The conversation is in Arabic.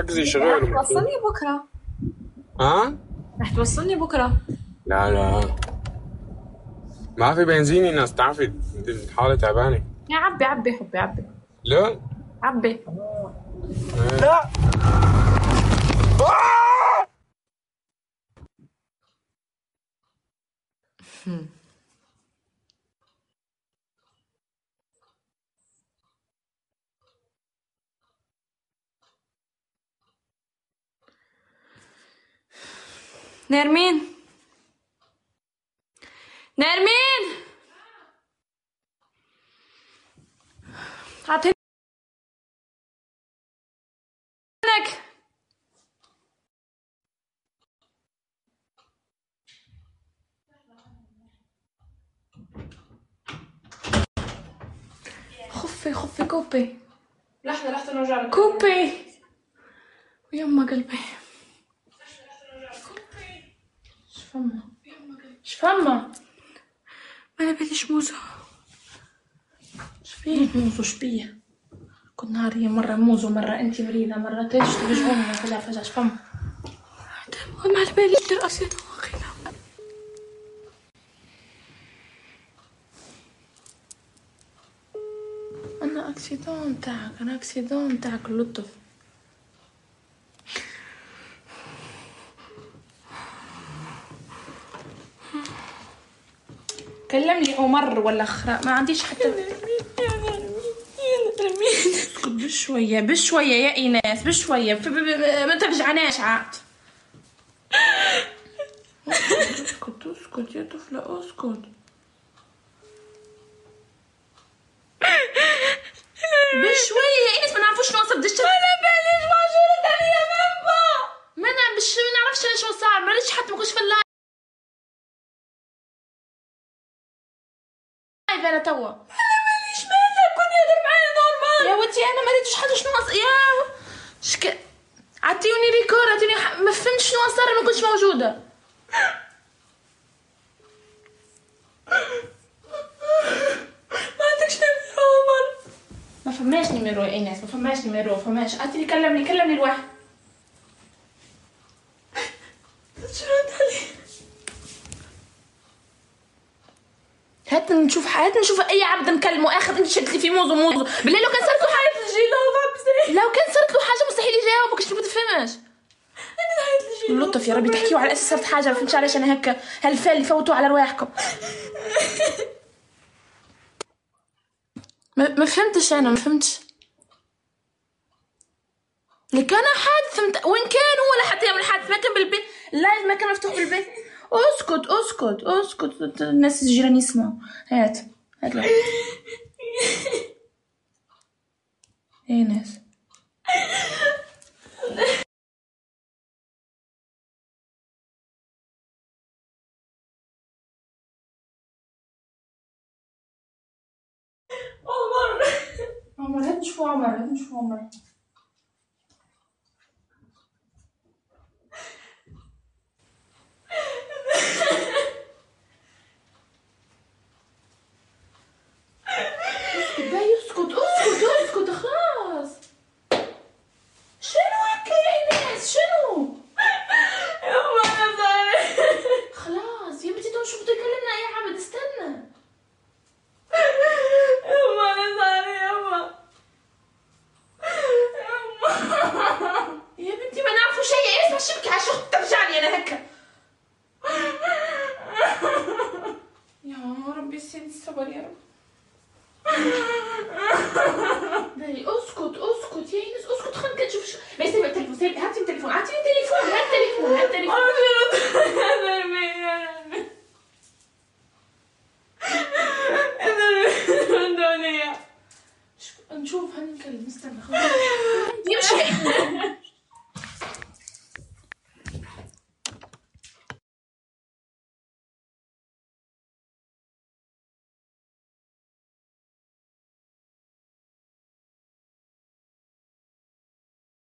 حجزي شغال. رح توصلني بكره. ها؟ رح توصلني بكره. لا لا ما في بنزين يا ناس، تعرفي الحالة تعبانة. يا عبي عبي حبي عبي. لا عبي. لا نرمين نرمين عطيني لك. خفي كوبي. لحظة نرجع لك. كوبي ويما قلبي. شفمة ما انا بديش موزة. شفيه موزو شبيه. كنت نهارية مرة موزو مرة انتي مريضة مرة تشتري جهوم كلها فجأة شفمة. ما على بالي الرأس واخينا. انا اكسيدون تاعك اللطف. كلمني عمر ولا خراء ما عنديش حتى. اسكت بشوية يا ايناس بشوية ما تفجعناش عاد. اسكت يا طفلة اسكت. بشوية يا ايناس ما نعرفوش نوصل بدش. انا باليش معجونة ثانية يا بابا. ما نعرفش شو صار ماليش حتى ما كنتش في اللايف انا توا. انا ماليش مالك كون يهدر معايا نورمال يا ودي انا ماليش حاجة شنو يا عطيوني ريكور عطيوني ما فهمتش شنو صار ما كنتش موجودة. ما عندكش نيميرو عمر. ما فماش نيميرو يا ايناس ما فماش نيميرو فماش. عطيني كلمني الواحد. ترد عليه. هات نشوف اي عبد نكلمه اخر. انت شدت لي في موزو بالله لو كان صارت له حاجه لو كان صارت له حاجه مستحيل يجاوبك. شنو ما تفهمش. انا لطف يا ربي تحكيوا على اساس صارت حاجه ما فهمتش علاش انا هكا هالفال اللي فوتوا على رواحكم. ما فهمتش انا ما فهمتش. اللي كان حادث وين كان هو ولا حتى يوم الحادث ما كان بالبيت. اللايف ما كان مفتوح بالبيت. اسكت الناس الجيران يسمعوا. هات له. ايه ناس عمر هات نشوفوا عمر